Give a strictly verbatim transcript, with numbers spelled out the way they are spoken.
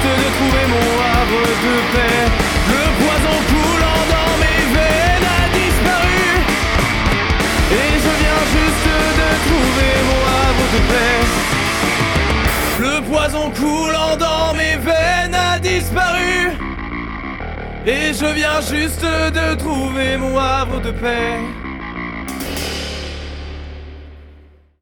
de trouver mon havre de paix. Le poison coulant dans mes veines a disparu, et je viens juste de trouver mon havre de paix. Le poison coulant dans mes veines a disparu, et je viens juste de trouver mon havre de paix.